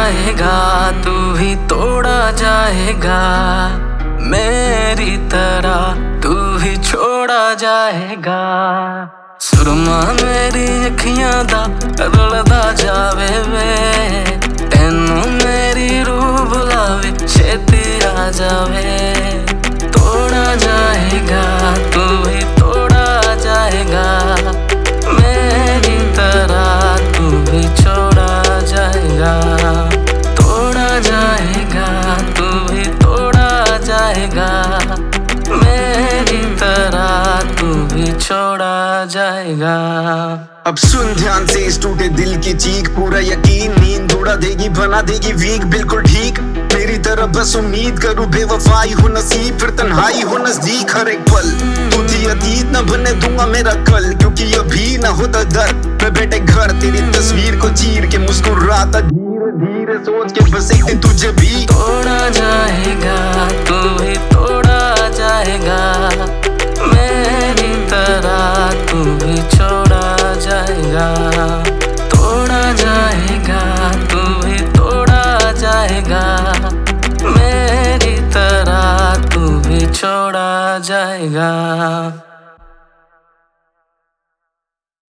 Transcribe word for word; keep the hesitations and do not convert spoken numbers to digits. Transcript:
जाएगा, तू भी तोड़ा जाएगा, मेरी तरह तू भी छोड़ा जाएगा। सुरमा मेरी अखियां दा रलदा जावे वे, तेनू मेरी रूह बुलावे, छेती आ जावे। तोड़ा जाएगा, तू भी तोड़ा जाएगा, मेरी तरह तू भी छोड़ा जाएगा। तोड़ा जाएगा, तू भी तोड़ा जाएगा, मेरी तरह तू भी छोड़ा जाएगा। अब सुन ध्यान से इस टूटे दिल की चीख, पूरा यकीन नींद उड़ा देगी, बना देगी वीक, बिल्कुल ठीक मेरी तरह बस उम्मीद करूं, बेवफाई हो नसीब फिर तन्हाई हो नजदीक। हर एक पल तू थी अतीत, न बनने दूंगा मेरा कल, क्योंकि अभी न होता दर्द। मैं बैठे घर तेरी तस्वीर को चीर के मुस्कुराता, धीरे धीरे सोच के बस एक दिन तुझे भी तोड़ा जाएगा, तू भी तोड़ा जाएगा, मेरी तरह तू भी छोड़ा जाएगा। तोड़ा जाएगा, तू भी तोड़ा जाएगा, मेरी तरह तू भी छोड़ा जाएगा।